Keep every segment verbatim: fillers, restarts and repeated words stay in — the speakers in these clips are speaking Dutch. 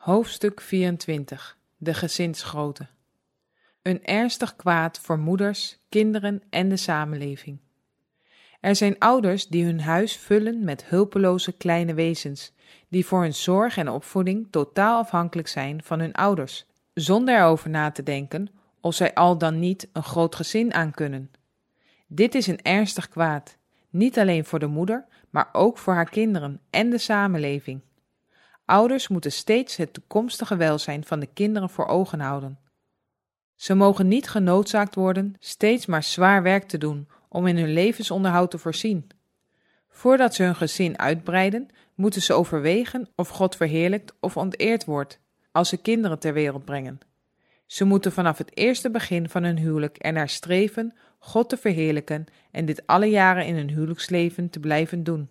Hoofdstuk vierentwintig. De gezinsgrootte. Een ernstig kwaad voor moeders, kinderen en de samenleving. Er zijn ouders die hun huis vullen met hulpeloze kleine wezens, die voor hun zorg en opvoeding totaal afhankelijk zijn van hun ouders, zonder erover na te denken of zij al dan niet een groot gezin aankunnen. Dit is een ernstig kwaad, niet alleen voor de moeder, maar ook voor haar kinderen en de samenleving. Ouders moeten steeds het toekomstige welzijn van de kinderen voor ogen houden. Ze mogen niet genoodzaakt worden steeds maar zwaar werk te doen om in hun levensonderhoud te voorzien. Voordat ze hun gezin uitbreiden, moeten ze overwegen of God verheerlijkt of onteerd wordt als ze kinderen ter wereld brengen. Ze moeten vanaf het eerste begin van hun huwelijk ernaar streven God te verheerlijken en dit alle jaren in hun huwelijksleven te blijven doen.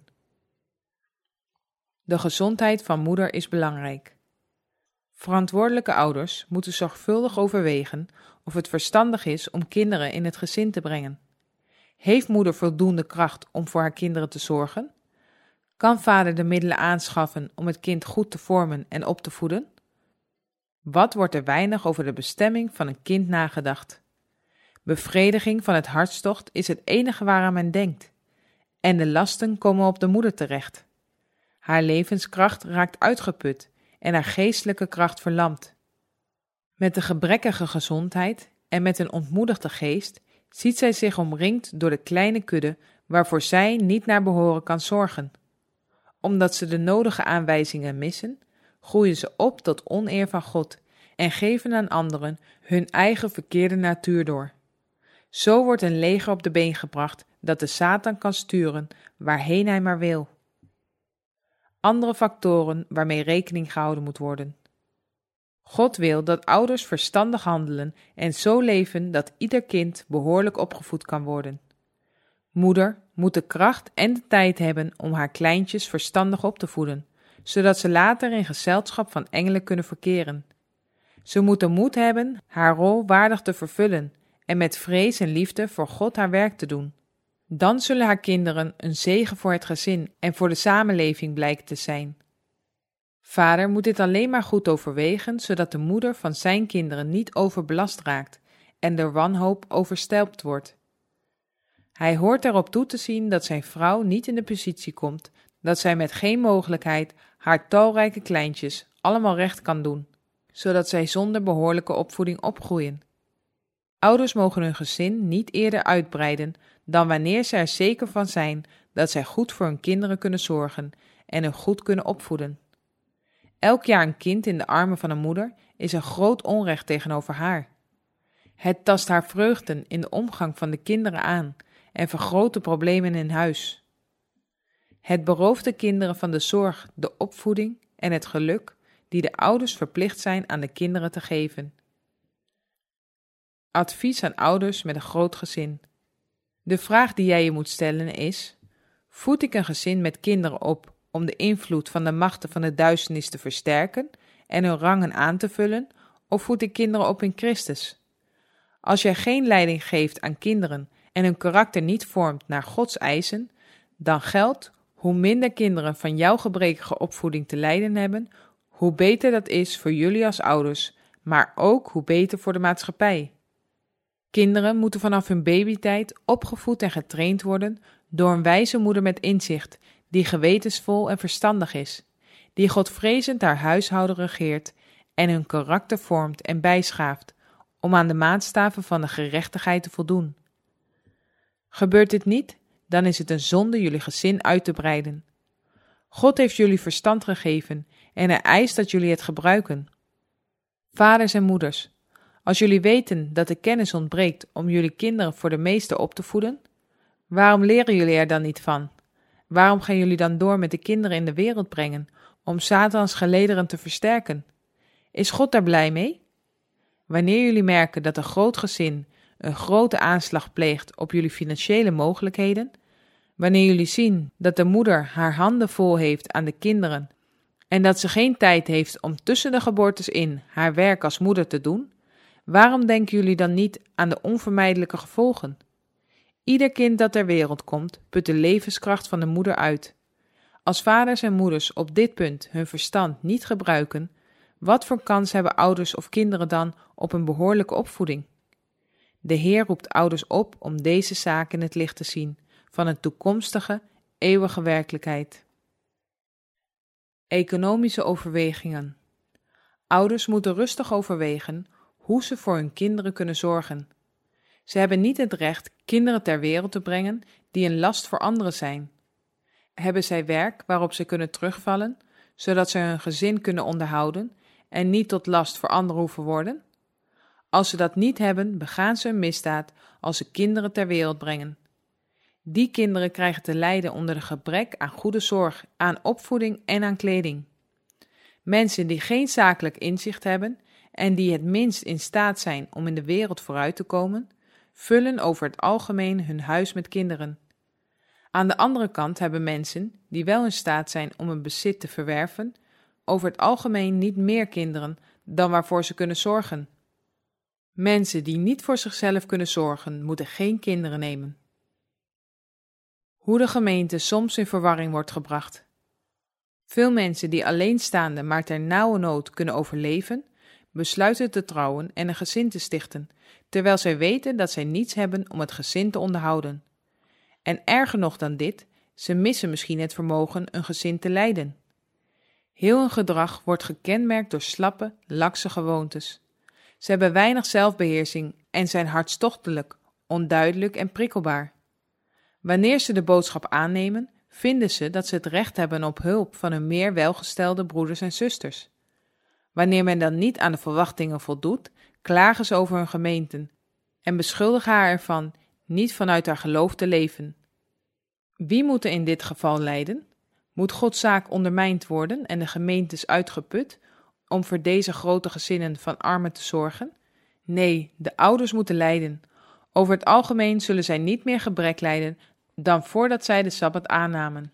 De gezondheid van moeder is belangrijk. Verantwoordelijke ouders moeten zorgvuldig overwegen of het verstandig is om kinderen in het gezin te brengen. Heeft moeder voldoende kracht om voor haar kinderen te zorgen? Kan vader de middelen aanschaffen om het kind goed te vormen en op te voeden? Wat wordt er weinig over de bestemming van een kind nagedacht? Bevrediging van het hartstocht is het enige waaraan men denkt. En de lasten komen op de moeder terecht. Haar levenskracht raakt uitgeput en haar geestelijke kracht verlamd. Met de gebrekkige gezondheid en met een ontmoedigde geest ziet zij zich omringd door de kleine kudde waarvoor zij niet naar behoren kan zorgen. Omdat ze de nodige aanwijzingen missen, groeien ze op tot oneer van God en geven aan anderen hun eigen verkeerde natuur door. Zo wordt een leger op de been gebracht dat de Satan kan sturen waarheen hij maar wil. Andere factoren waarmee rekening gehouden moet worden. God wil dat ouders verstandig handelen en zo leven dat ieder kind behoorlijk opgevoed kan worden. Moeder moet de kracht en de tijd hebben om haar kleintjes verstandig op te voeden, zodat ze later in gezelschap van engelen kunnen verkeren. Ze moet de moed hebben haar rol waardig te vervullen en met vrees en liefde voor God haar werk te doen. Dan zullen haar kinderen een zegen voor het gezin en voor de samenleving blijken te zijn. Vader moet dit alleen maar goed overwegen, zodat de moeder van zijn kinderen niet overbelast raakt en door wanhoop overstelpt wordt. Hij hoort erop toe te zien dat zijn vrouw niet in de positie komt dat zij met geen mogelijkheid haar talrijke kleintjes allemaal recht kan doen, zodat zij zonder behoorlijke opvoeding opgroeien. Ouders mogen hun gezin niet eerder uitbreiden dan wanneer zij er zeker van zijn dat zij goed voor hun kinderen kunnen zorgen en hun goed kunnen opvoeden. Elk jaar een kind in de armen van een moeder is een groot onrecht tegenover haar. Het tast haar vreugden in de omgang van de kinderen aan en vergroot de problemen in huis. Het berooft de kinderen van de zorg, de opvoeding en het geluk die de ouders verplicht zijn aan de kinderen te geven. Advies aan ouders met een groot gezin. De vraag die jij je moet stellen is: voed ik een gezin met kinderen op om de invloed van de machten van de duisternis te versterken en hun rangen aan te vullen, of voed ik kinderen op in Christus? Als jij geen leiding geeft aan kinderen en hun karakter niet vormt naar Gods eisen, dan geldt, hoe minder kinderen van jouw gebrekkige opvoeding te lijden hebben, hoe beter dat is voor jullie als ouders, maar ook hoe beter voor de maatschappij. Kinderen moeten vanaf hun babytijd opgevoed en getraind worden door een wijze moeder met inzicht, die gewetensvol en verstandig is, die godvrezend haar huishouden regeert en hun karakter vormt en bijschaaft, om aan de maatstaven van de gerechtigheid te voldoen. Gebeurt dit niet, dan is het een zonde jullie gezin uit te breiden. God heeft jullie verstand gegeven en hij eist dat jullie het gebruiken. Vaders en moeders, als jullie weten dat de kennis ontbreekt om jullie kinderen voor de meeste op te voeden, waarom leren jullie er dan niet van? Waarom gaan jullie dan door met de kinderen in de wereld brengen, om Satans gelederen te versterken? Is God daar blij mee? Wanneer jullie merken dat een groot gezin een grote aanslag pleegt op jullie financiële mogelijkheden, wanneer jullie zien dat de moeder haar handen vol heeft aan de kinderen en dat ze geen tijd heeft om tussen de geboortes in haar werk als moeder te doen, waarom denken jullie dan niet aan de onvermijdelijke gevolgen? Ieder kind dat ter wereld komt, put de levenskracht van de moeder uit. Als vaders en moeders op dit punt hun verstand niet gebruiken, Wat voor kans hebben ouders of kinderen dan op een behoorlijke opvoeding? De Heer roept ouders op om deze zaak in het licht te zien van een toekomstige, eeuwige werkelijkheid. Economische overwegingen. Ouders moeten rustig overwegen hoe ze voor hun kinderen kunnen zorgen. Ze hebben niet het recht kinderen ter wereld te brengen die een last voor anderen zijn. Hebben zij werk waarop ze kunnen terugvallen, zodat ze hun gezin kunnen onderhouden en niet tot last voor anderen hoeven worden? Als ze dat niet hebben, begaan ze een misdaad als ze kinderen ter wereld brengen. Die kinderen krijgen te lijden onder de gebrek aan goede zorg, aan opvoeding en aan kleding. Mensen die geen zakelijk inzicht hebben en die het minst in staat zijn om in de wereld vooruit te komen, vullen over het algemeen hun huis met kinderen. Aan de andere kant hebben mensen, die wel in staat zijn om een bezit te verwerven, over het algemeen niet meer kinderen dan waarvoor ze kunnen zorgen. Mensen die niet voor zichzelf kunnen zorgen, moeten geen kinderen nemen. Hoe de gemeente soms in verwarring wordt gebracht. Veel mensen die alleenstaande maar ter nauwe nood kunnen overleven, besluiten te trouwen en een gezin te stichten, terwijl zij weten dat zij niets hebben om het gezin te onderhouden. En erger nog dan dit, ze missen misschien het vermogen een gezin te leiden. Heel hun gedrag wordt gekenmerkt door slappe, lakse gewoontes. Ze hebben weinig zelfbeheersing en zijn hartstochtelijk, onduidelijk en prikkelbaar. Wanneer ze de boodschap aannemen, vinden ze dat ze het recht hebben op hulp van hun meer welgestelde broeders en zusters. Wanneer men dan niet aan de verwachtingen voldoet, klagen ze over hun gemeenten en beschuldigen haar ervan niet vanuit haar geloof te leven. Wie moet er in dit geval lijden? Moet Gods zaak ondermijnd worden en de gemeentes uitgeput om voor deze grote gezinnen van armen te zorgen? Nee, de ouders moeten lijden. Over het algemeen zullen zij niet meer gebrek lijden dan voordat zij de Sabbat aannamen.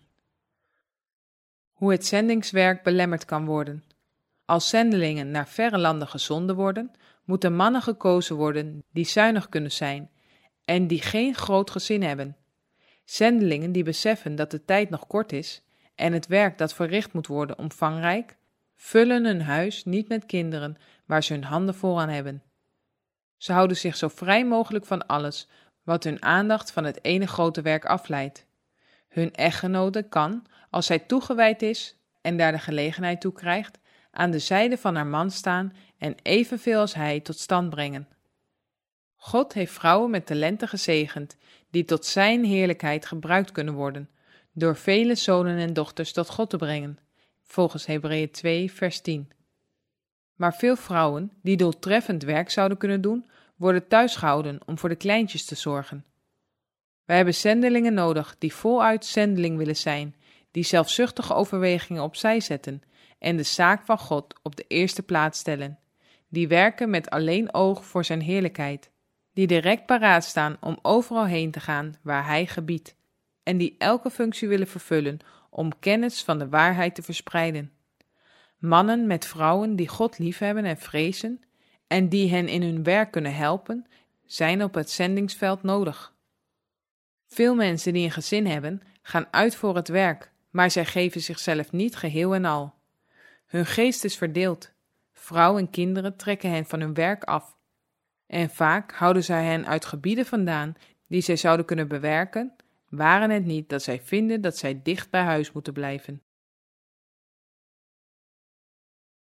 Hoe het zendingswerk belemmerd kan worden. Als zendelingen naar verre landen gezonden worden, moeten mannen gekozen worden die zuinig kunnen zijn en die geen groot gezin hebben. Zendelingen die beseffen dat de tijd nog kort is en het werk dat verricht moet worden omvangrijk, vullen hun huis niet met kinderen waar ze hun handen vol aan hebben. Ze houden zich zo vrij mogelijk van alles wat hun aandacht van het ene grote werk afleidt. Hun echtgenote kan, als zij toegewijd is en daar de gelegenheid toe krijgt, aan de zijde van haar man staan en evenveel als hij tot stand brengen. God heeft vrouwen met talenten gezegend, die tot zijn heerlijkheid gebruikt kunnen worden, door vele zonen en dochters tot God te brengen, volgens Hebreeën twee, vers tien. Maar veel vrouwen, die doeltreffend werk zouden kunnen doen, worden thuisgehouden om voor de kleintjes te zorgen. Wij hebben zendelingen nodig die voluit zendeling willen zijn, die zelfzuchtige overwegingen opzij zetten en de zaak van God op de eerste plaats stellen, die werken met alleen oog voor zijn heerlijkheid, die direct paraat staan om overal heen te gaan waar hij gebiedt, en die elke functie willen vervullen om kennis van de waarheid te verspreiden. Mannen met vrouwen die God liefhebben en vrezen, en die hen in hun werk kunnen helpen, zijn op het zendingsveld nodig. Veel mensen die een gezin hebben, gaan uit voor het werk, maar zij geven zichzelf niet geheel en al. Hun geest is verdeeld. Vrouwen en kinderen trekken hen van hun werk af. En vaak houden zij hen uit gebieden vandaan die zij zouden kunnen bewerken, waren het niet dat zij vinden dat zij dicht bij huis moeten blijven.